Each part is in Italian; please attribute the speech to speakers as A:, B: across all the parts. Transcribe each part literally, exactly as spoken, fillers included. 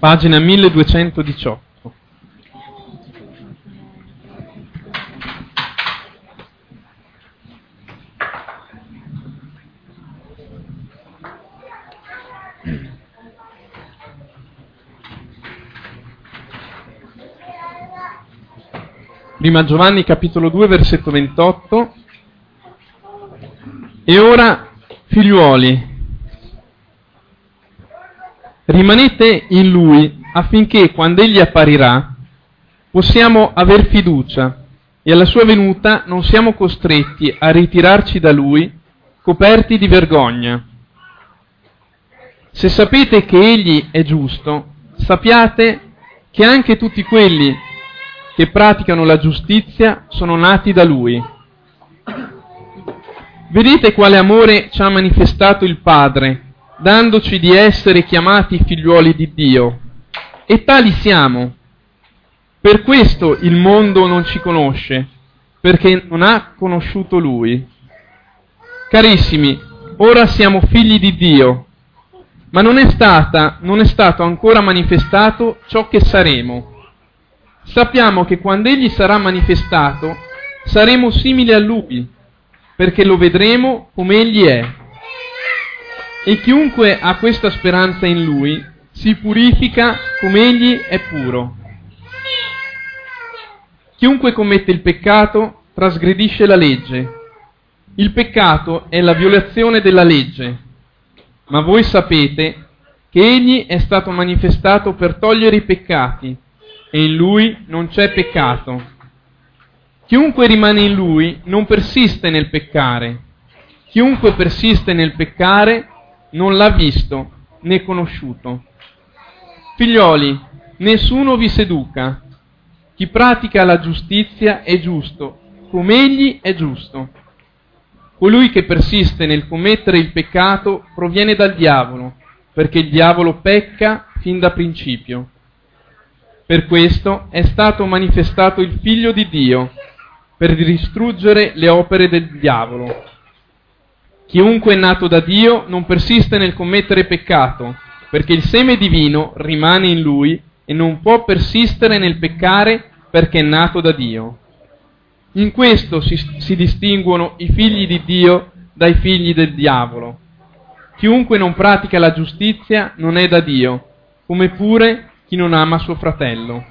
A: pagina milleduecentodiciotto. Prima Giovanni capitolo due versetto ventotto. E ora, figliuoli, rimanete in Lui affinché quando Egli apparirà possiamo aver fiducia e alla sua venuta non siamo costretti a ritirarci da Lui coperti di vergogna. Se sapete che Egli è giusto, sappiate che anche tutti quelli che praticano la giustizia sono nati da Lui. Vedete quale amore ci ha manifestato il Padre, dandoci di essere chiamati figliuoli di Dio. E tali siamo. Per questo il mondo non ci conosce, perché non ha conosciuto Lui. Carissimi, ora siamo figli di Dio, ma non è stata, non è stato ancora manifestato ciò che saremo. Sappiamo che quando Egli sarà manifestato, saremo simili a Lui, perché lo vedremo come Egli è. E chiunque ha questa speranza in Lui si purifica come Egli è puro. Chiunque commette il peccato trasgredisce la legge. Il peccato è la violazione della legge, ma voi sapete che Egli è stato manifestato per togliere i peccati, e in Lui non c'è peccato. Chiunque rimane in Lui non persiste nel peccare. Chiunque persiste nel peccare non l'ha visto né conosciuto. Figlioli, nessuno vi seduca. Chi pratica la giustizia è giusto, come Egli è giusto. Colui che persiste nel commettere il peccato proviene dal diavolo, perché il diavolo pecca fin da principio. Per questo è stato manifestato il Figlio di Dio, per distruggere le opere del diavolo. Chiunque è nato da Dio non persiste nel commettere peccato, perché il seme divino rimane in lui e non può persistere nel peccare perché è nato da Dio. In questo si, si distinguono i figli di Dio dai figli del diavolo. Chiunque non pratica la giustizia non è da Dio, come pure chi non ama suo fratello.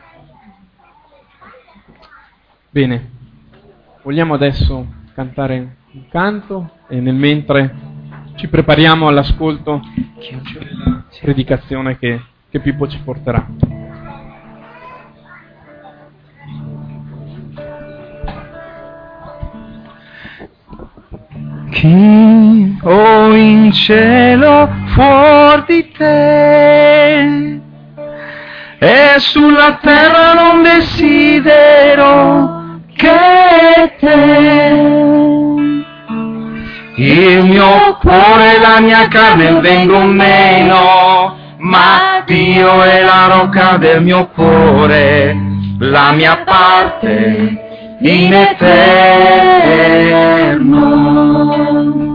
A: Bene, vogliamo adesso cantare un canto e nel mentre ci prepariamo all'ascolto della predicazione che, che Pippo ci porterà.
B: Chi o in cielo fuor di te, e sulla terra non desidero che te. Il mio cuore e la mia carne vengono meno, ma Dio è la rocca del mio cuore, la mia parte in eterno.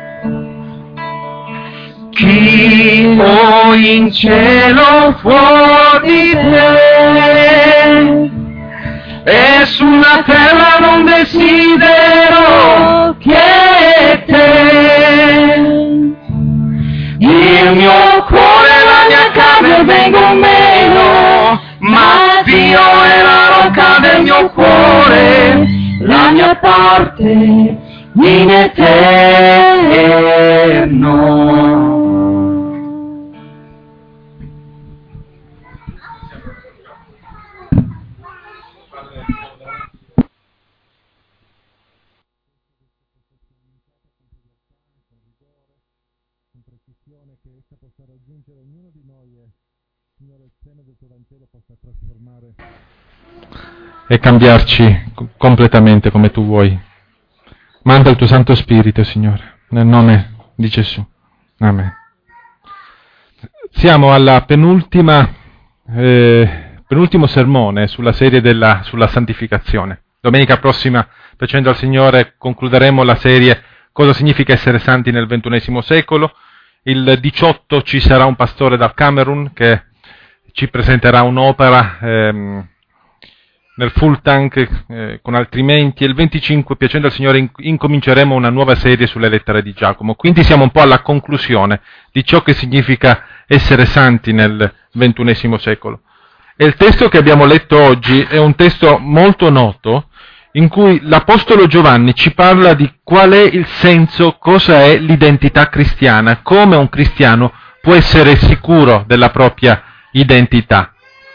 B: Chi o in cielo fuori di te, e sulla terra non desidero che te. Il mio cuore e la mia carne vengono meno, ma Dio è la rocca del mio cuore, la mia parte in eterno.
C: E cambiarci completamente come tu vuoi. Manda il tuo Santo Spirito, Signore, nel nome di Gesù. Amen. Siamo alla penultima, eh, penultimo sermone sulla serie della, sulla santificazione. Domenica prossima, piacendo al Signore, concluderemo la serie Cosa significa essere santi nel ventunesimo secolo. Il diciotto ci sarà un pastore dal Camerun che ci presenterà un'opera ehm, nel full tank eh, con altrimenti, e il venticinque, piacendo al Signore, in, incominceremo una nuova serie sulle lettere di Giacomo. Quindi siamo un po' alla conclusione di ciò che significa essere santi nel ventunesimo secolo. E il testo che abbiamo letto oggi è un testo molto noto, in cui l'Apostolo Giovanni ci parla di qual è il senso, cosa è l'identità cristiana, come un cristiano può essere sicuro della propria identità.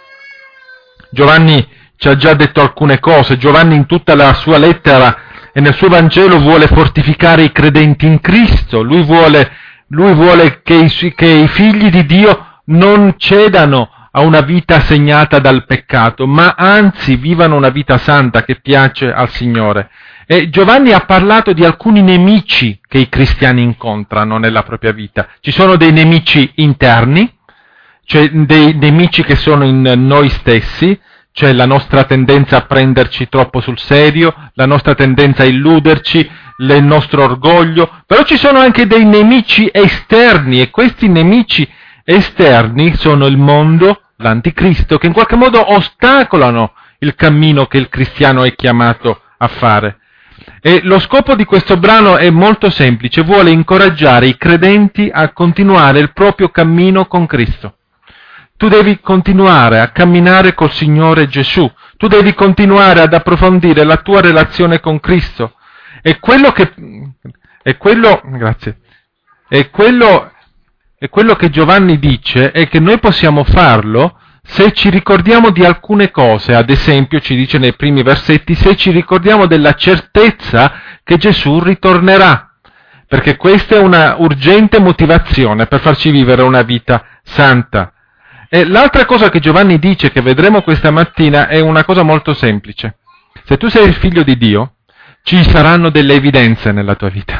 C: Giovanni ci ha già detto alcune cose. Giovanni in tutta la sua lettera e nel suo Vangelo vuole fortificare i credenti in Cristo. Lui vuole, lui vuole che, i, che i figli di Dio non cedano a una vita segnata dal peccato, ma anzi vivano una vita santa che piace al Signore. E Giovanni ha parlato di alcuni nemici che i cristiani incontrano nella propria vita. Ci sono dei nemici interni, cioè dei nemici che sono in noi stessi, cioè la nostra tendenza a prenderci troppo sul serio, la nostra tendenza a illuderci, il nostro orgoglio, però ci sono anche dei nemici esterni, e questi nemici esterni sono il mondo, l'anticristo, che in qualche modo ostacolano il cammino che il cristiano è chiamato a fare. E lo scopo di questo brano è molto semplice: vuole incoraggiare i credenti a continuare il proprio cammino con Cristo. Tu devi continuare a camminare col Signore Gesù, tu devi continuare ad approfondire la tua relazione con Cristo. E quello che, è quello, grazie, è quello, è quello che Giovanni dice è che noi possiamo farlo se ci ricordiamo di alcune cose. Ad esempio, ci dice nei primi versetti, se ci ricordiamo della certezza che Gesù ritornerà, perché questa è una urgente motivazione per farci vivere una vita santa. E l'altra cosa che Giovanni dice, che vedremo questa mattina, è una cosa molto semplice. Se tu sei il figlio di Dio, ci saranno delle evidenze nella tua vita.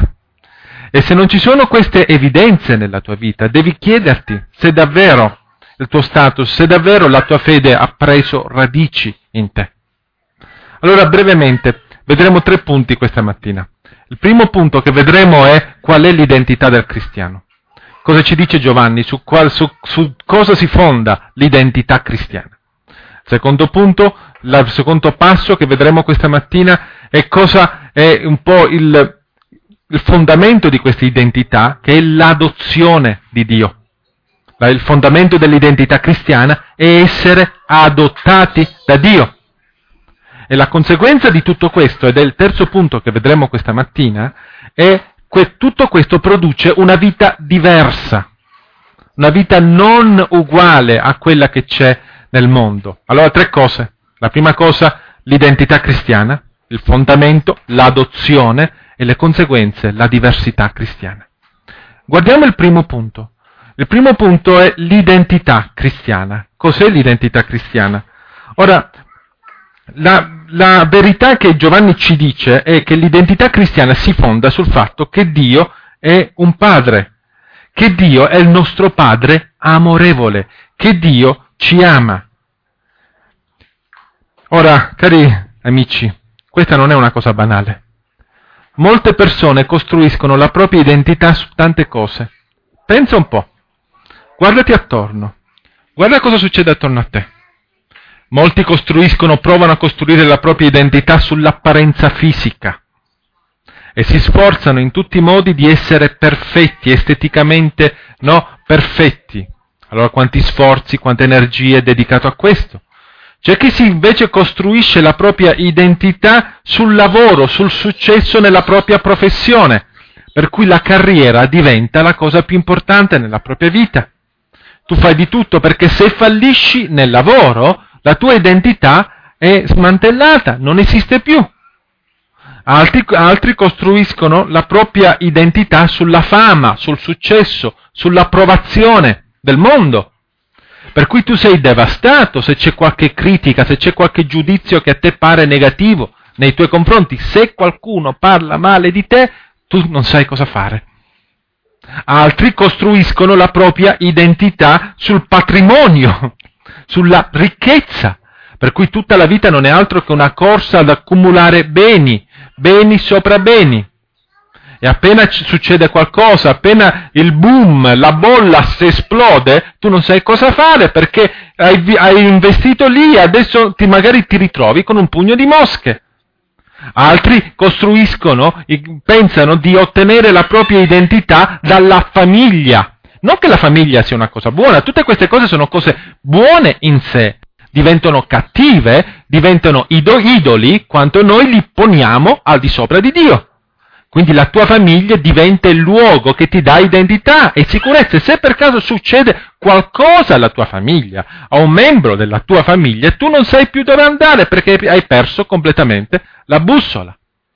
C: E se non ci sono queste evidenze nella tua vita, devi chiederti se davvero il tuo status, se davvero la tua fede ha preso radici in te. Allora, brevemente, vedremo tre punti questa mattina. Il primo punto che vedremo è qual è l'identità del cristiano. Cosa ci dice Giovanni? Su, qual, su, su cosa si fonda l'identità cristiana? Secondo punto, il secondo passo che vedremo questa mattina è cosa è un po' il, il fondamento di questa identità, che è l'adozione di Dio. Il fondamento dell'identità cristiana è essere adottati da Dio. E la conseguenza di tutto questo, ed è il terzo punto che vedremo questa mattina, è que- tutto questo produce una vita diversa, una vita non uguale a quella che c'è nel mondo. Allora, tre cose. La prima cosa, l'identità cristiana, il fondamento, l'adozione, e le conseguenze, la diversità cristiana. Guardiamo il primo punto. Il primo punto è l'identità cristiana. Cos'è l'identità cristiana? Ora, la, la verità che Giovanni ci dice è che l'identità cristiana si fonda sul fatto che Dio è un padre, che Dio è il nostro padre amorevole, che Dio ci ama. Ora, cari amici, questa non è una cosa banale. Molte persone costruiscono la propria identità su tante cose. Pensa un po'. Guardati attorno. Guarda cosa succede attorno a te. Molti costruiscono, provano a costruire la propria identità sull'apparenza fisica e si sforzano in tutti i modi di essere perfetti, esteticamente, no, perfetti. Allora quanti sforzi, quante energie è dedicato a questo? C'è chi si invece costruisce la propria identità sul lavoro, sul successo nella propria professione, per cui la carriera diventa la cosa più importante nella propria vita. Tu fai di tutto perché se fallisci nel lavoro, la tua identità è smantellata, non esiste più. Altri, altri costruiscono la propria identità sulla fama, sul successo, sull'approvazione del mondo. Per cui tu sei devastato se c'è qualche critica, se c'è qualche giudizio che a te pare negativo nei tuoi confronti. Se qualcuno parla male di te, tu non sai cosa fare. Altri costruiscono la propria identità sul patrimonio, sulla ricchezza, per cui tutta la vita non è altro che una corsa ad accumulare beni, beni sopra beni. E appena ci succede qualcosa, appena il boom, la bolla si esplode, tu non sai cosa fare perché hai, hai investito lì e adesso ti, magari ti ritrovi con un pugno di mosche. Altri costruiscono, pensano di ottenere la propria identità dalla famiglia. Non che la famiglia sia una cosa buona, tutte queste cose sono cose buone in sé. Diventano cattive, diventano idoli quando noi li poniamo al di sopra di Dio. Quindi la tua famiglia diventa il luogo che ti dà identità e sicurezza. E se per caso succede qualcosa alla tua famiglia, a un membro della tua famiglia, tu non sai più dove andare perché hai perso completamente la bussola.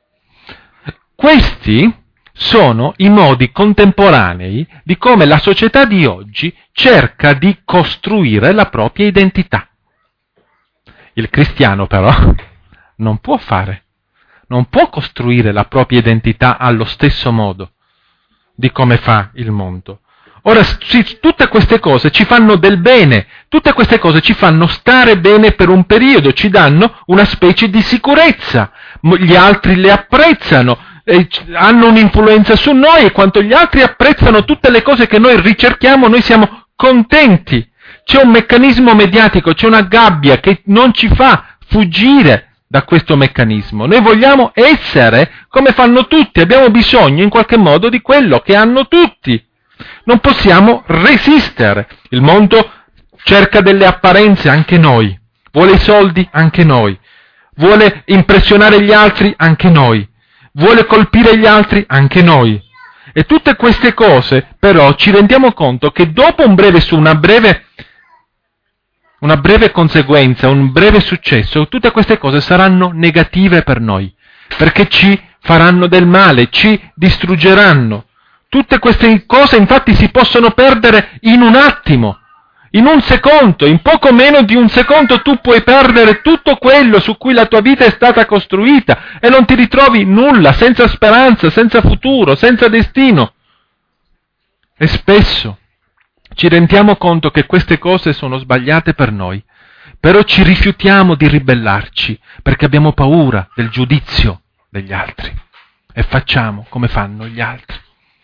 C: Questi sono i modi contemporanei di come la società di oggi cerca di costruire la propria identità. Il cristiano però non può fare. Non può costruire la propria identità allo stesso modo di come fa il mondo. Ora, sì, tutte queste cose ci fanno del bene, tutte queste cose ci fanno stare bene per un periodo, ci danno una specie di sicurezza, gli altri le apprezzano, eh, hanno un'influenza su noi e quando gli altri apprezzano tutte le cose che noi ricerchiamo, noi siamo contenti. C'è un meccanismo mediatico, c'è una gabbia che non ci fa fuggire da questo meccanismo. Noi vogliamo essere come fanno tutti, abbiamo bisogno in qualche modo di quello che hanno tutti. Non possiamo resistere. Il mondo cerca delle apparenze, anche noi. Vuole i soldi, anche noi. Vuole impressionare gli altri, anche noi. Vuole colpire gli altri, anche noi. E tutte queste cose, però, ci rendiamo conto che dopo un breve su una breve una breve conseguenza, un breve successo, tutte queste cose saranno negative per noi, perché ci faranno del male, ci distruggeranno. Tutte queste cose infatti si possono perdere in un attimo, in un secondo, in poco meno di un secondo tu puoi perdere tutto quello su cui la tua vita è stata costruita e non ti ritrovi nulla, senza speranza, senza futuro, senza destino. E spesso ci rendiamo conto che queste cose sono sbagliate per noi, però ci rifiutiamo di ribellarci perché abbiamo paura del giudizio degli altri e facciamo come fanno gli altri.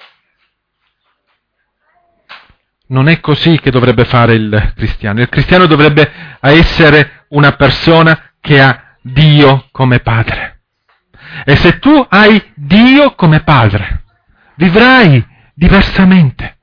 C: Non è così che dovrebbe fare il cristiano. Il cristiano dovrebbe essere una persona che ha Dio come padre. E se tu hai Dio come padre, vivrai diversamente.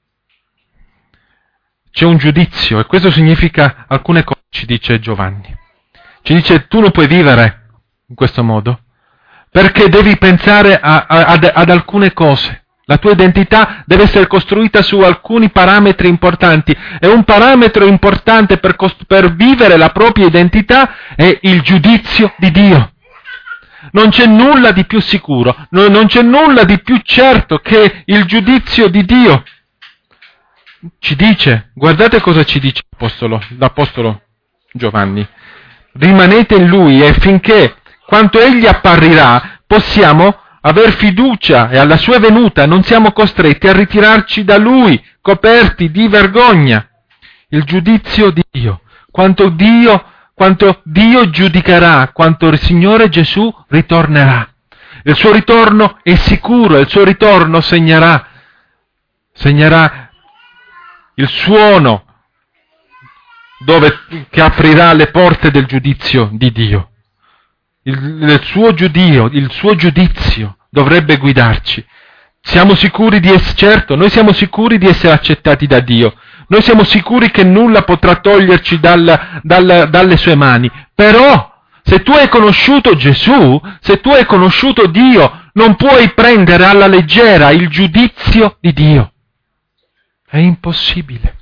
C: C'è un giudizio e questo significa alcune cose, ci dice Giovanni. Ci dice tu non puoi vivere in questo modo perché devi pensare a, a, ad, ad alcune cose. La tua identità deve essere costruita su alcuni parametri importanti e un parametro importante per, cost- per vivere la propria identità è il giudizio di Dio. Non c'è nulla di più sicuro, no, non c'è nulla di più certo che il giudizio di Dio. Ci dice, guardate cosa ci dice l'apostolo, l'apostolo Giovanni. Rimanete in Lui e finché, quando Egli apparirà, possiamo aver fiducia e alla sua venuta non siamo costretti a ritirarci da Lui, coperti di vergogna. Il giudizio di Dio, quanto Dio, quanto Dio giudicherà, quanto il Signore Gesù ritornerà. Il suo ritorno è sicuro, il suo ritorno segnerà, segnerà il suono dove, che aprirà le porte del giudizio di Dio. Il, il, suo giudio, il suo giudizio dovrebbe guidarci. Siamo sicuri di essere, certo, noi siamo sicuri di essere accettati da Dio. Noi siamo sicuri che nulla potrà toglierci dal, dal, dalle sue mani. Però, se tu hai conosciuto Gesù, se tu hai conosciuto Dio, non puoi prendere alla leggera il giudizio di Dio. È impossibile.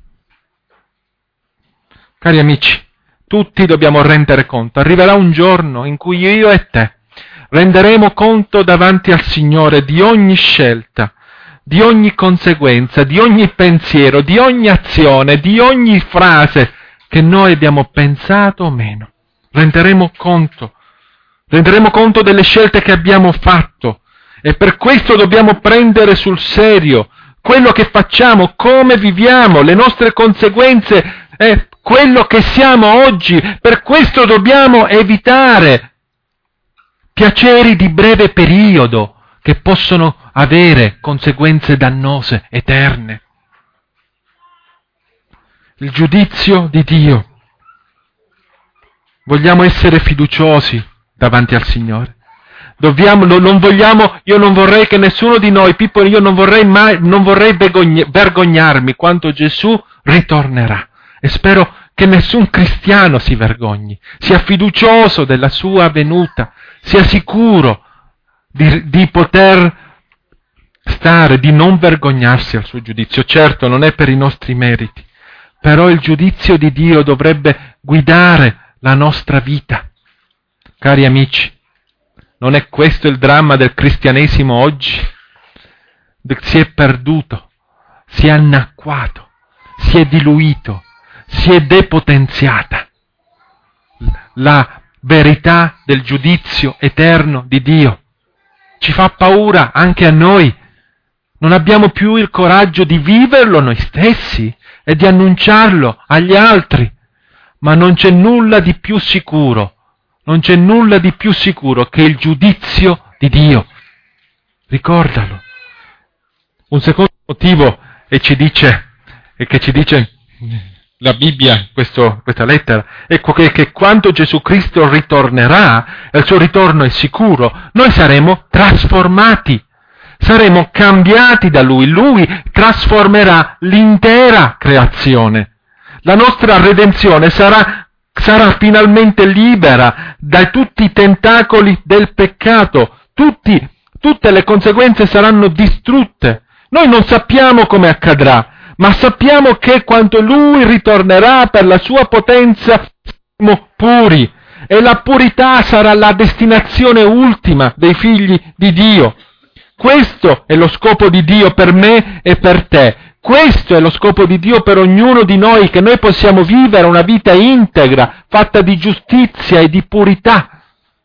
C: Cari amici, tutti dobbiamo rendere conto. Arriverà un giorno in cui io e te renderemo conto davanti al Signore di ogni scelta, di ogni conseguenza, di ogni pensiero, di ogni azione, di ogni frase che noi abbiamo pensato o meno. Renderemo conto. Renderemo conto delle scelte che abbiamo fatto e per questo dobbiamo prendere sul serio quello che facciamo, come viviamo, le nostre conseguenze, eh, quello che siamo oggi. Per questo dobbiamo evitare piaceri di breve periodo che possono avere conseguenze dannose, eterne. Il giudizio di Dio. Vogliamo essere fiduciosi davanti al Signore. Dobbiamo, non vogliamo, io non vorrei che nessuno di noi, Pippo, io non vorrei mai, non vorrei vergognarmi quando Gesù ritornerà. E spero che nessun cristiano si vergogni, sia fiducioso della sua venuta, sia sicuro di, di poter stare, di non vergognarsi al suo giudizio. Certo, non è per i nostri meriti, però il giudizio di Dio dovrebbe guidare la nostra vita. Cari amici, non è questo il dramma del cristianesimo oggi? Si è perduto, si è annacquato, si è diluito, si è depotenziata la verità del giudizio eterno di Dio. Ci fa paura anche a noi. Non abbiamo più il coraggio di viverlo noi stessi e di annunciarlo agli altri. Ma non c'è nulla di più sicuro, non c'è nulla di più sicuro che il giudizio di Dio. Ricordalo. Un secondo motivo e ci dice, e che ci dice la Bibbia, questo, questa lettera, è che, che quando Gesù Cristo ritornerà, e il suo ritorno è sicuro, noi saremo trasformati, saremo cambiati da Lui. Lui trasformerà l'intera creazione. La nostra redenzione sarà, sarà finalmente libera da tutti i tentacoli del peccato, tutti, tutte le conseguenze saranno distrutte. Noi non sappiamo come accadrà, ma sappiamo che quando Lui ritornerà per la sua potenza saremo puri, e la purità sarà la destinazione ultima dei figli di Dio. Questo è lo scopo di Dio per me e per te. Questo è lo scopo di Dio per ognuno di noi, che noi possiamo vivere una vita integra, fatta di giustizia e di purità.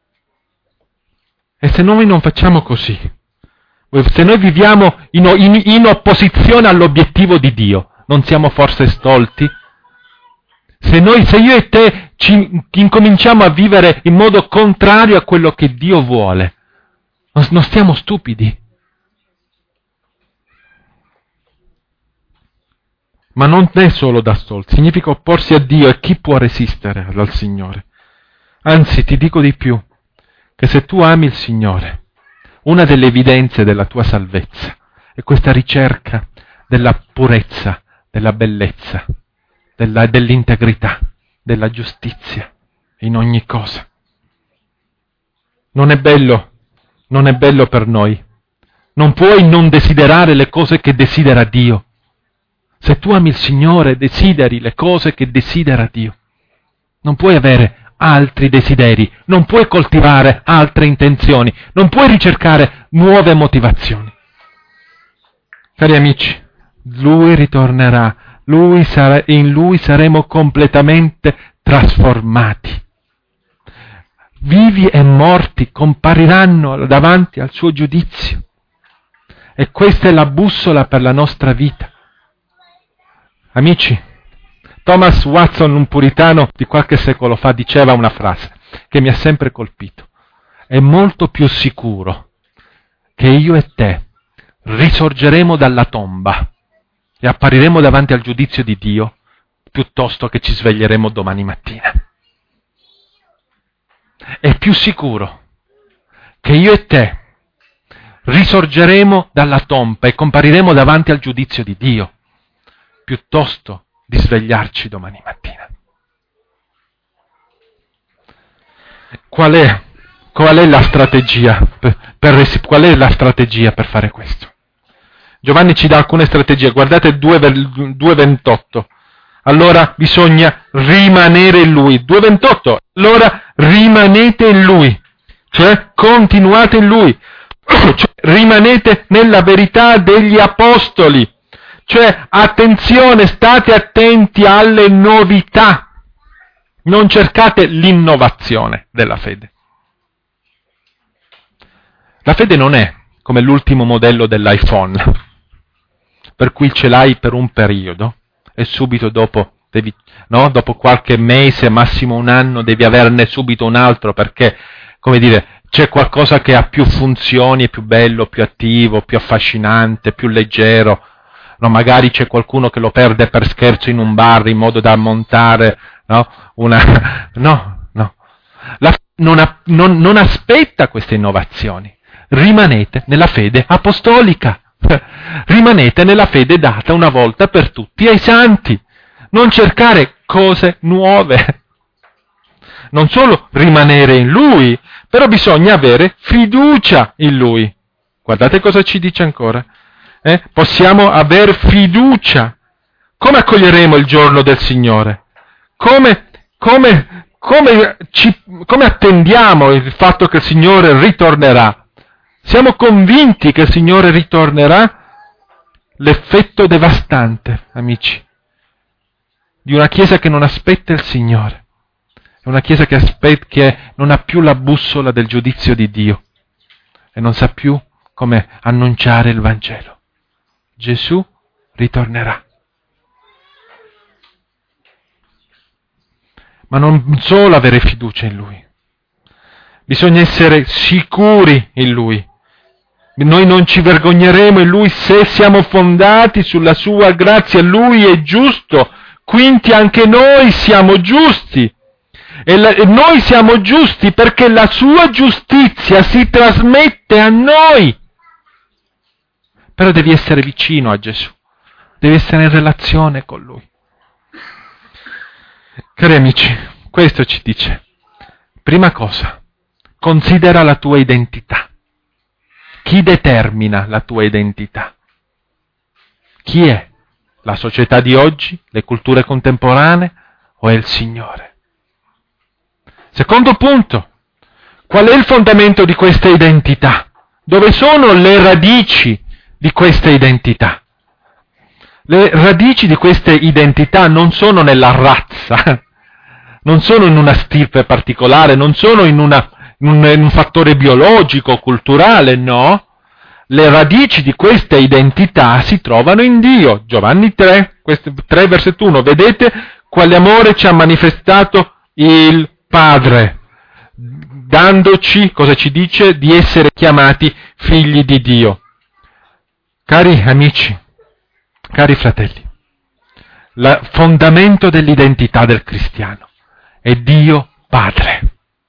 C: E se noi non facciamo così, se noi viviamo in, in, in opposizione all'obiettivo di Dio, non siamo forse stolti? Se, noi, se io e te ci incominciamo a vivere in modo contrario a quello che Dio vuole, non, non stiamo stupidi? Ma non è solo da stolti, significa opporsi a Dio, e chi può resistere al Signore? Anzi, ti dico di più, che se tu ami il Signore, una delle evidenze della tua salvezza è questa ricerca della purezza, della bellezza, della, dell'integrità, della giustizia in ogni cosa. Non è bello, non è bello per noi. Non puoi non desiderare le cose che desidera Dio. Se tu ami il Signore, desideri le cose che desidera Dio. Non puoi avere altri desideri, non puoi coltivare altre intenzioni, non puoi ricercare nuove motivazioni. Cari amici, Lui ritornerà, lui sarà, in Lui saremo completamente trasformati. Vivi e morti compariranno davanti al suo giudizio. E questa è la bussola per la nostra vita. Amici, Thomas Watson, un puritano di qualche secolo fa, diceva una frase che mi ha sempre colpito. È molto più sicuro che io e te risorgeremo dalla tomba e appariremo davanti al giudizio di Dio piuttosto che ci sveglieremo domani mattina. È più sicuro che io e te risorgeremo dalla tomba e compariremo davanti al giudizio di Dio piuttosto di svegliarci domani mattina. Qual è, qual è la strategia per, per, qual è la strategia per fare questo? Giovanni ci dà alcune strategie, guardate due ventotto. Allora bisogna rimanere in Lui. due ventotto. Allora rimanete in Lui, cioè continuate in Lui, cioè, rimanete nella verità degli apostoli. Cioè, attenzione, state attenti alle novità. Non cercate l'innovazione della fede. La fede non è come l'ultimo modello dell'iPhone, per cui ce l'hai per un periodo e subito dopo, devi, no? dopo qualche mese, massimo un anno, devi averne subito un altro perché, come dire, c'è qualcosa che ha più funzioni, è più bello, più attivo, più affascinante, più leggero. No, magari c'è qualcuno che lo perde per scherzo in un bar in modo da montare, no? Una... No, no. La... Non, ha... non, non aspetta queste innovazioni. Rimanete nella fede apostolica. Rimanete nella fede data una volta per tutti ai santi. Non cercare cose nuove. Non solo rimanere in Lui, però bisogna avere fiducia in Lui. Guardate cosa ci dice ancora. Eh? Possiamo aver fiducia. Come accoglieremo il giorno del Signore? Come, come, come, ci, come attendiamo il fatto che il Signore ritornerà? Siamo convinti che il Signore ritornerà? L'effetto devastante, amici, di una Chiesa che non aspetta il Signore. È una Chiesa che, aspetta, che non ha più la bussola del giudizio di Dio e non sa più come annunciare il Vangelo. Gesù ritornerà. Ma non solo avere fiducia in Lui, bisogna essere sicuri in Lui. Noi non ci vergogneremo in Lui se siamo fondati sulla Sua grazia. Lui è giusto, quindi anche noi siamo giusti. E, la, e noi siamo giusti perché la Sua giustizia si trasmette a noi. Però devi essere vicino a Gesù, devi essere in relazione con Lui. Cari amici, questo ci dice. Prima cosa, considera la tua identità. Chi determina la tua identità? Chi è? La società di oggi? Le culture contemporanee? O è il Signore? Secondo punto, qual è il fondamento di questa identità? Dove sono le radici di questa identità? Le radici di queste identità non sono nella razza, non sono in una stirpe particolare, non sono in, una, in, un, in un fattore biologico, culturale, no. Le radici di questa identità si trovano in Dio. Giovanni tre, tre versetto uno, vedete quale amore ci ha manifestato il Padre, dandoci, cosa ci dice? Di essere chiamati figli di Dio. Cari amici, cari fratelli, il fondamento dell'identità del cristiano è Dio Padre.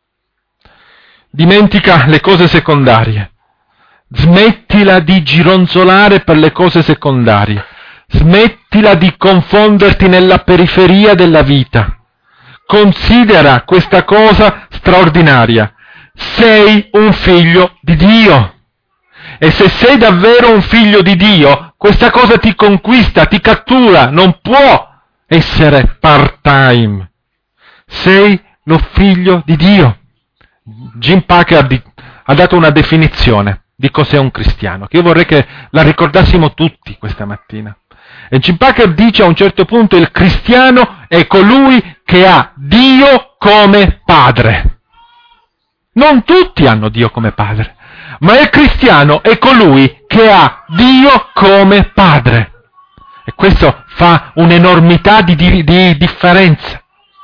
C: Dimentica le cose secondarie. Smettila di gironzolare per le cose secondarie. Smettila di confonderti nella periferia della vita. Considera questa cosa straordinaria. Sei un figlio di Dio. E se sei davvero un figlio di Dio, questa cosa ti conquista, ti cattura, non può essere part-time. Sei lo figlio di Dio. Jim Packer ha dato una definizione di cos'è un cristiano, che io vorrei che la ricordassimo tutti questa mattina. E Jim Packer dice a un certo punto: il cristiano è colui che ha Dio come padre. Non tutti hanno Dio come padre, ma il cristiano è colui che ha Dio come padre. E questo fa un'enormità di, di, di differenza.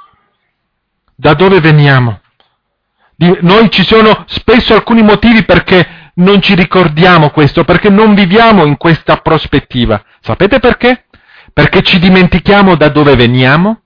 C: Da dove veniamo? Di, noi ci sono spesso alcuni motivi perché non ci ricordiamo questo, perché non viviamo in questa prospettiva. Sapete perché? Perché ci dimentichiamo da dove veniamo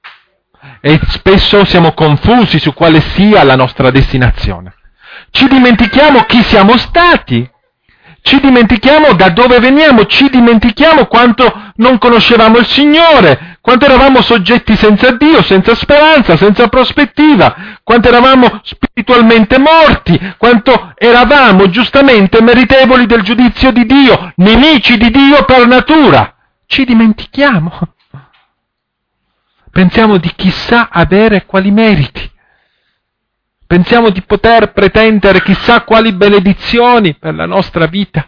C: e spesso siamo confusi su quale sia la nostra destinazione. Ci dimentichiamo chi siamo stati, ci dimentichiamo da dove veniamo, ci dimentichiamo quanto non conoscevamo il Signore, quanto eravamo soggetti senza Dio, senza speranza, senza prospettiva, quanto eravamo spiritualmente morti, quanto eravamo giustamente meritevoli del giudizio di Dio, nemici di Dio per natura. Ci dimentichiamo. Pensiamo di chissà avere quali meriti. Pensiamo di poter pretendere chissà quali benedizioni per la nostra vita.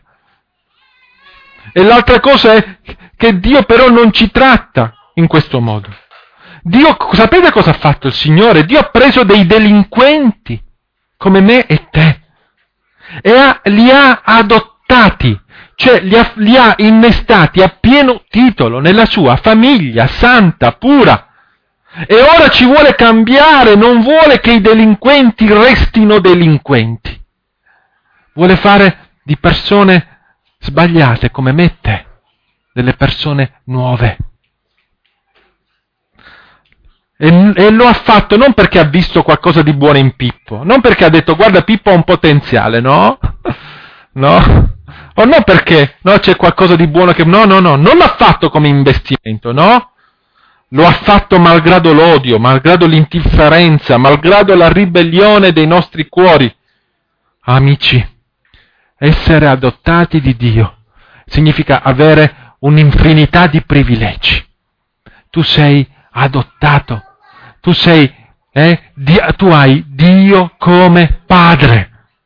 C: E l'altra cosa è che Dio però non ci tratta in questo modo. Dio, sapete cosa ha fatto il Signore? Dio ha preso dei delinquenti come me e te e ha, li ha adottati, cioè li ha, li ha innestati a pieno titolo nella sua famiglia santa, pura. E ora ci vuole cambiare, non vuole che i delinquenti restino delinquenti. Vuole fare di persone sbagliate come me e te, delle persone nuove. E, e lo ha fatto non perché ha visto qualcosa di buono in Pippo, non perché ha detto guarda Pippo ha un potenziale, no? No? O no perché no, c'è qualcosa di buono che... No, no, no, non l'ha fatto come investimento, no? Lo ha fatto malgrado l'odio, malgrado l'indifferenza, malgrado la ribellione dei nostri cuori. Amici, essere adottati di Dio significa avere un'infinità di privilegi. Tu sei adottato, tu sei, eh, di, tu hai Dio come padre.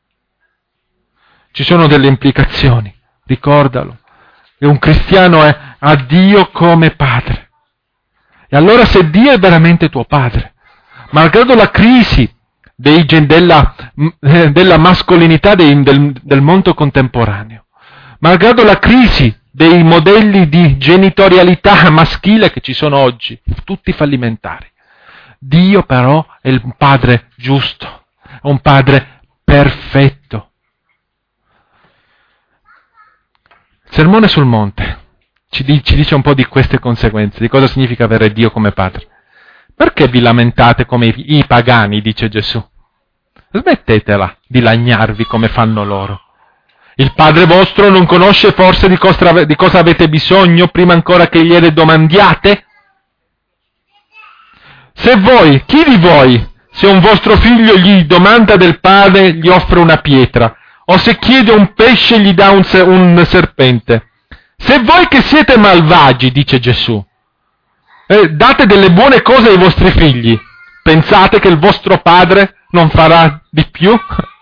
C: Ci sono delle implicazioni, ricordalo, che un cristiano è, ha Dio come padre. E allora se Dio è veramente tuo padre, malgrado la crisi dei, della, della mascolinità dei, del, del mondo contemporaneo, malgrado la crisi dei modelli di genitorialità maschile che ci sono oggi, tutti fallimentari, Dio però è il padre giusto, è un padre perfetto. Il Sermone sul Monte ci dice un po' di queste conseguenze, di cosa significa avere Dio come padre. Perché vi lamentate come i, i pagani, dice Gesù? Smettetela di lagnarvi come fanno loro. Il Padre vostro non conosce forse di cosa, di cosa avete bisogno prima ancora che gliene domandiate? Se voi, chi di voi, se un vostro figlio gli domanda del padre, gli offre una pietra, o se chiede un pesce gli dà un, un serpente? Se voi che siete malvagi, dice Gesù, eh, date delle buone cose ai vostri figli, pensate che il vostro padre non farà di più?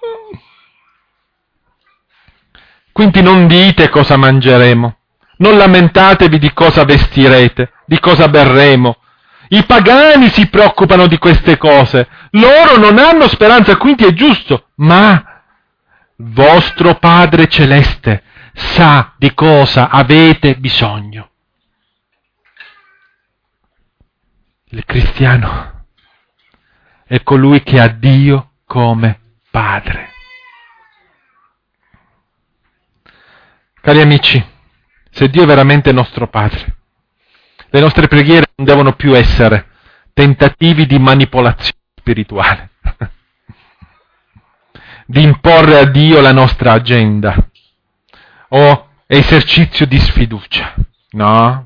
C: Quindi non dite cosa mangeremo, non lamentatevi di cosa vestirete, di cosa berremo. I pagani si preoccupano di queste cose, loro non hanno speranza, quindi è giusto, ma vostro Padre Celeste sa di cosa avete bisogno. Il cristiano è colui che ha Dio come Padre. Cari amici, se Dio è veramente nostro Padre, le nostre preghiere non devono più essere tentativi di manipolazione spirituale, di imporre a Dio la nostra agenda o esercizio di sfiducia. No.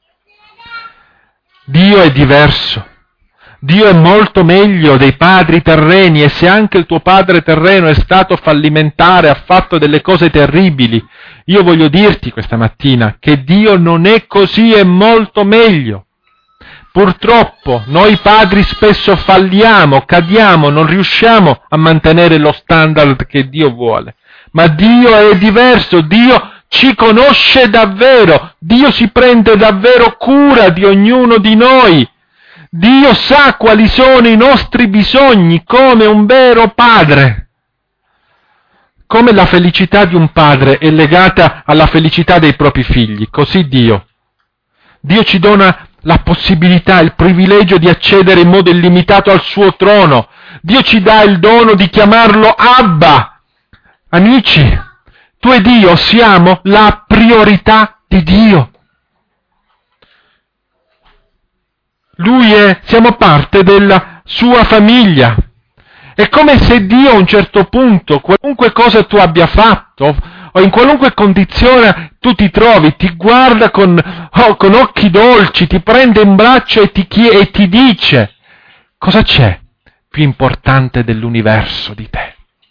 C: Dio è diverso. Dio è molto meglio dei padri terreni, e se anche il tuo padre terreno è stato fallimentare, ha fatto delle cose terribili, io voglio dirti questa mattina che Dio non è così, è molto meglio. Purtroppo noi padri spesso falliamo, cadiamo, non riusciamo a mantenere lo standard che Dio vuole. Ma Dio è diverso, Dio ci conosce davvero, Dio si prende davvero cura di ognuno di noi. Dio sa quali sono i nostri bisogni come un vero padre. Come la felicità di un padre è legata alla felicità dei propri figli, così Dio. Dio ci dona la possibilità, il privilegio di accedere in modo illimitato al suo trono. Dio ci dà il dono di chiamarlo Abba. Amici, tu e Dio siamo la priorità di Dio. Lui è, siamo parte della sua famiglia. È come se Dio a un certo punto, qualunque cosa tu abbia fatto, o in qualunque condizione tu ti trovi, ti guarda con, oh, con occhi dolci, ti prende in braccio e ti, chie- e ti dice: cosa c'è più importante dell'universo di te?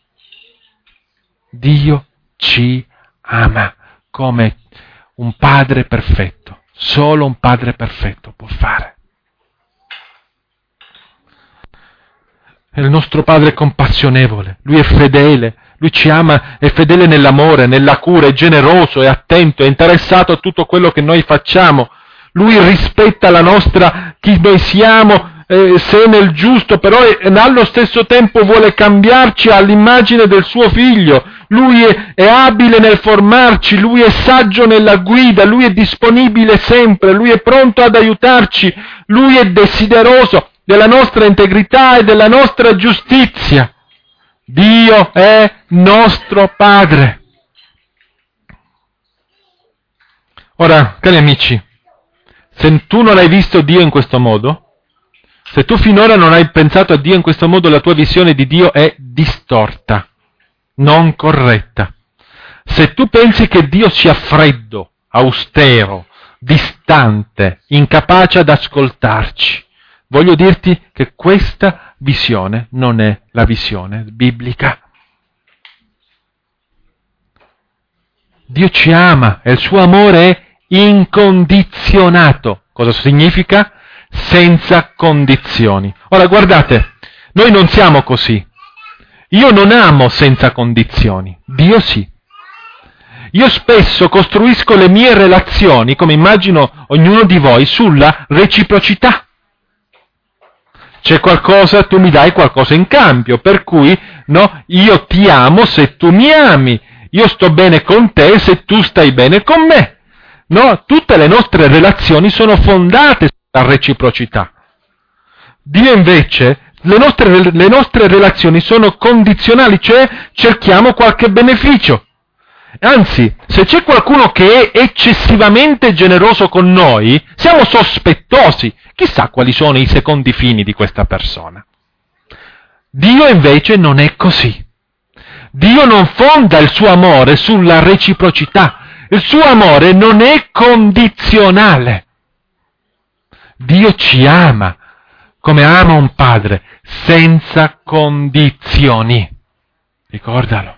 C: Dio ci ama come un padre perfetto. Solo un padre perfetto può fare. Il nostro Padre è compassionevole, Lui è fedele, Lui ci ama, è fedele nell'amore, nella cura, è generoso, è attento, è interessato a tutto quello che noi facciamo. Lui rispetta la nostra, chi noi siamo, eh, se è nel giusto, però è, allo stesso tempo vuole cambiarci all'immagine del suo Figlio. Lui è, è abile nel formarci, Lui è saggio nella guida, Lui è disponibile sempre, Lui è pronto ad aiutarci, Lui è desideroso della nostra integrità e della nostra giustizia. Dio è nostro Padre. Ora, cari amici, se tu non hai visto Dio in questo modo, se tu finora non hai pensato a Dio in questo modo, la tua visione di Dio è distorta, non corretta. Se tu pensi che Dio sia freddo, austero, distante, incapace ad ascoltarci, voglio dirti che questa visione non è la visione biblica. Dio ci ama e il suo amore è incondizionato. Cosa significa? Senza condizioni. Ora guardate, noi non siamo così. Io non amo senza condizioni, Dio sì. Io spesso costruisco le mie relazioni, come immagino ognuno di voi, sulla reciprocità. C'è qualcosa, tu mi dai qualcosa in cambio, per cui no, io ti amo se tu mi ami, io sto bene con te se tu stai bene con me. No, tutte le nostre relazioni sono fondate sulla reciprocità. Dio invece, le nostre, le nostre relazioni sono condizionali, cioè cerchiamo qualche beneficio. Anzi, se c'è qualcuno che è eccessivamente generoso con noi, siamo sospettosi. Chissà quali sono i secondi fini di questa persona. Dio invece non è così. Dio non fonda il suo amore sulla reciprocità. Il suo amore non è condizionale. Dio ci ama come ama un padre, senza condizioni. Ricordalo.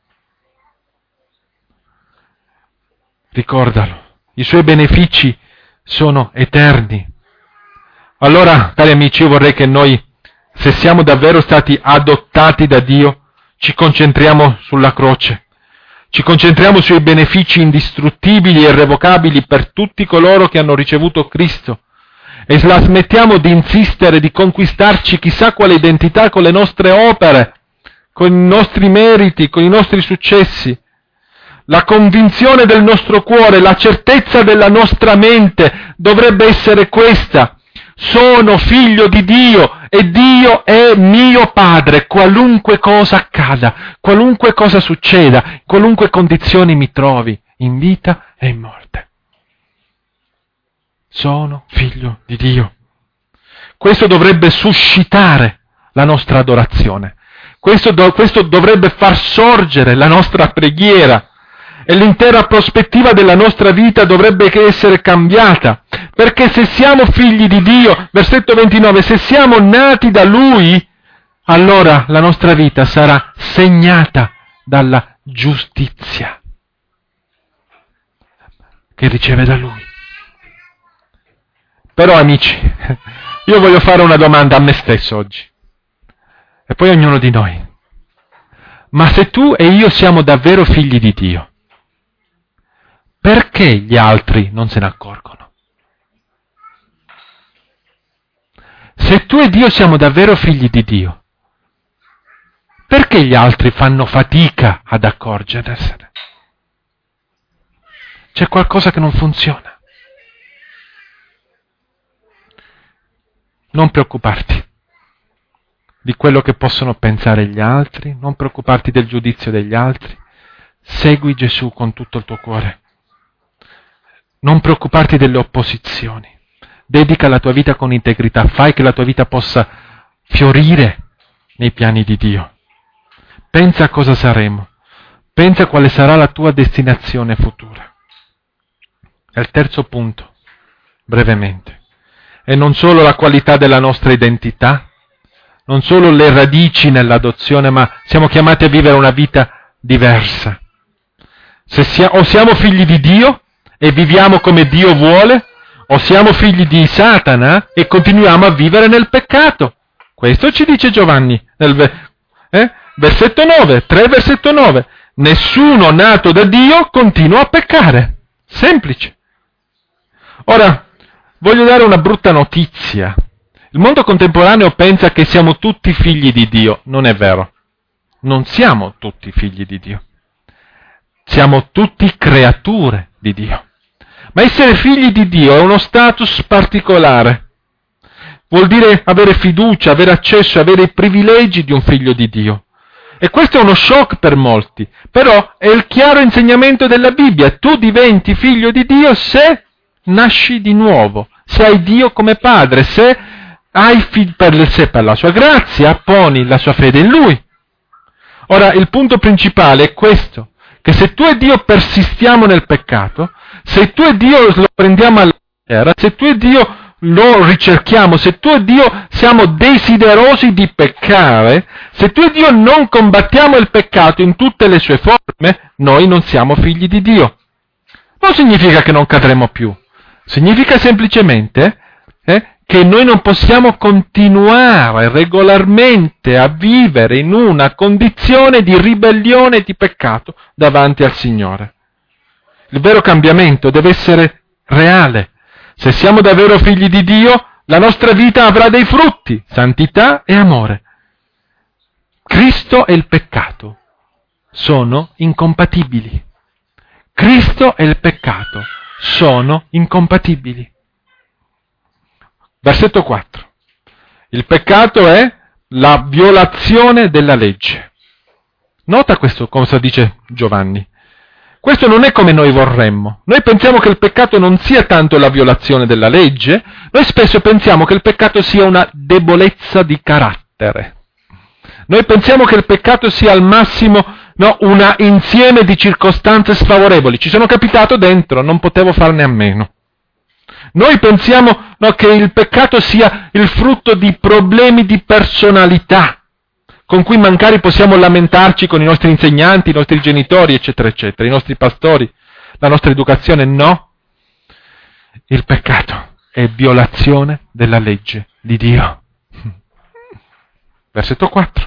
C: Ricordalo. I suoi benefici sono eterni. Allora, cari amici, io vorrei che noi, se siamo davvero stati adottati da Dio, ci concentriamo sulla croce. Ci concentriamo sui benefici indistruttibili e irrevocabili per tutti coloro che hanno ricevuto Cristo. E la smettiamo di insistere, di conquistarci chissà quale identità con le nostre opere, con i nostri meriti, con i nostri successi. La convinzione del nostro cuore, la certezza della nostra mente dovrebbe essere questa: sono figlio di Dio e Dio è mio Padre, qualunque cosa accada, qualunque cosa succeda, qualunque condizioni mi trovi, in vita e in morte. Sono figlio di Dio. Questo dovrebbe suscitare la nostra adorazione. Questo, do, questo dovrebbe far sorgere la nostra preghiera. E l'intera prospettiva della nostra vita dovrebbe essere cambiata, perché se siamo figli di Dio, versetto ventinove, se siamo nati da Lui, allora la nostra vita sarà segnata dalla giustizia che riceve da Lui. Però amici, io voglio fare una domanda a me stesso oggi, e poi a ognuno di noi. Ma se tu e io siamo davvero figli di Dio, perché gli altri non se ne accorgono? Se tu e Dio siamo davvero figli di Dio, perché gli altri fanno fatica ad accorgersene? C'è qualcosa che non funziona. Non preoccuparti di quello che possono pensare gli altri, non preoccuparti del giudizio degli altri. Segui Gesù con tutto il tuo cuore. Non preoccuparti delle opposizioni. Dedica la tua vita con integrità, fai che la tua vita possa fiorire nei piani di Dio. Pensa a cosa saremo, pensa quale sarà la tua destinazione futura. E il terzo punto, brevemente, è non solo la qualità della nostra identità, non solo le radici nell'adozione, ma siamo chiamati a vivere una vita diversa. Se sia, o siamo figli di Dio e viviamo come Dio vuole, o siamo figli di Satana e continuiamo a vivere nel peccato. Questo ci dice Giovanni nel eh? versetto nove, tre versetto nove. Nessuno nato da Dio continua a peccare. Semplice. Ora, voglio dare una brutta notizia. Il mondo contemporaneo pensa che siamo tutti figli di Dio. Non è vero. Non siamo tutti figli di Dio. siamo tutti creature di Dio. Ma essere figli di Dio è uno status particolare. Vuol dire avere fiducia, avere accesso, avere i privilegi di un figlio di Dio. E questo è uno shock per molti, però è il chiaro insegnamento della Bibbia. Tu diventi figlio di Dio se nasci di nuovo, se hai Dio come padre, se hai fi- per, se per la sua grazia poni la sua fede in Lui. Ora, il punto principale è questo, che se tu e Dio persistiamo nel peccato, se tu e Dio lo prendiamo alla leggera, se tu e Dio lo ricerchiamo, se tu e Dio siamo desiderosi di peccare, se tu e Dio non combattiamo il peccato in tutte le sue forme, noi non siamo figli di Dio. Non significa che non cadremo più, significa semplicemente eh, che noi non possiamo continuare regolarmente a vivere in una condizione di ribellione e di peccato davanti al Signore. Il vero cambiamento deve essere reale. Se siamo davvero figli di Dio, la nostra vita avrà dei frutti, santità e amore. Cristo e il peccato sono incompatibili. Cristo e il peccato sono incompatibili. Versetto quattro. Il peccato è la violazione della legge. Nota questo cosa dice Giovanni. Questo non è come noi vorremmo. Noi pensiamo che il peccato non sia tanto la violazione della legge, noi spesso pensiamo che il peccato sia una debolezza di carattere. Noi pensiamo che il peccato sia al massimo no, un insieme di circostanze sfavorevoli. Ci sono capitato dentro, non potevo farne a meno. Noi pensiamo no, che il peccato sia il frutto di problemi di personalità, con cui magari possiamo lamentarci con i nostri insegnanti, i nostri genitori, eccetera, eccetera, i nostri pastori, la nostra educazione. No, il peccato è violazione della legge di Dio. Versetto quattro.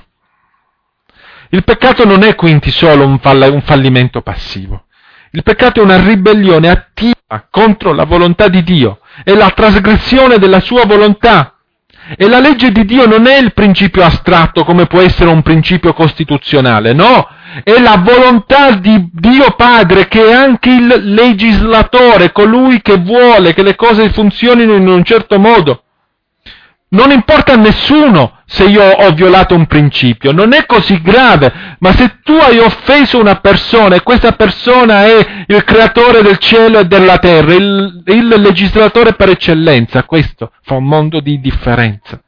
C: Il peccato non è quindi solo un, fall- un fallimento passivo. Il peccato è una ribellione attiva contro la volontà di Dio, è la trasgressione della sua volontà. E la legge di Dio non è il principio astratto come può essere un principio costituzionale, no, è la volontà di Dio Padre che è anche il legislatore, colui che vuole che le cose funzionino in un certo modo. Non importa a nessuno se io ho violato un principio, non è così grave, ma se tu hai offeso una persona e questa persona è il creatore del cielo e della terra, il, il legislatore per eccellenza, questo fa un mondo di differenza.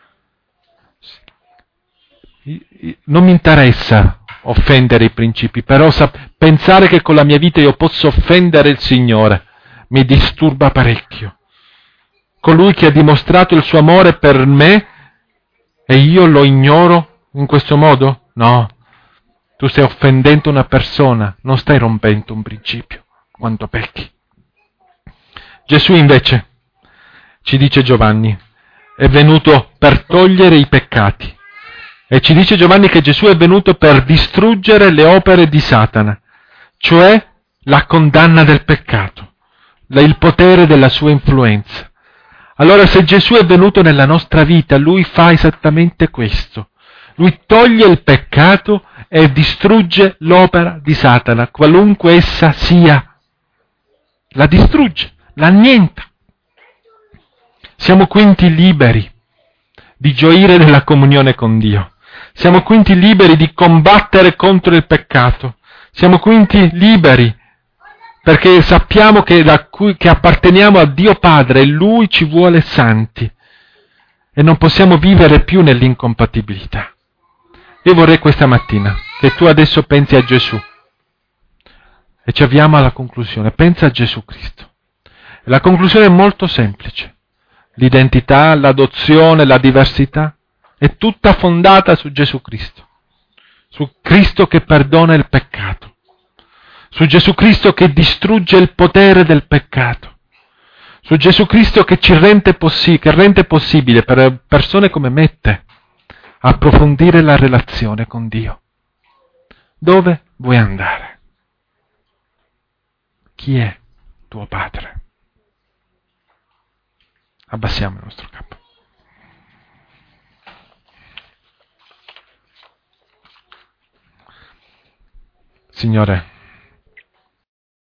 C: Non mi interessa offendere i principi, però sa- pensare che con la mia vita io posso offendere il Signore mi disturba parecchio. Colui che ha dimostrato il suo amore per me e io lo ignoro in questo modo? No, tu stai offendendo una persona, non stai rompendo un principio, quanto pecchi. Gesù invece, ci dice Giovanni, è venuto per togliere i peccati. E ci dice Giovanni che Gesù è venuto per distruggere le opere di Satana, cioè la condanna del peccato, il potere della sua influenza. Allora se Gesù è venuto nella nostra vita, Lui fa esattamente questo. Lui toglie il peccato e distrugge l'opera di Satana, qualunque essa sia. La distrugge, la annienta. Siamo quindi liberi di gioire nella comunione con Dio. Siamo quindi liberi di combattere contro il peccato. Siamo quindi liberi perché sappiamo che, da cui, che apparteniamo a Dio Padre e Lui ci vuole santi e non possiamo vivere più nell'incompatibilità. Io vorrei questa mattina che tu adesso pensi a Gesù e ci avviamo alla conclusione. Pensa a Gesù Cristo. La conclusione è molto semplice. L'identità, l'adozione, la diversità è tutta fondata su Gesù Cristo, su Cristo che perdona il peccato, su Gesù Cristo che distrugge il potere del peccato, su Gesù Cristo che ci rende, possi- che rende possibile per persone come me e te approfondire la relazione con Dio. Dove vuoi andare? Chi è tuo Padre? Abbassiamo il nostro capo. Signore,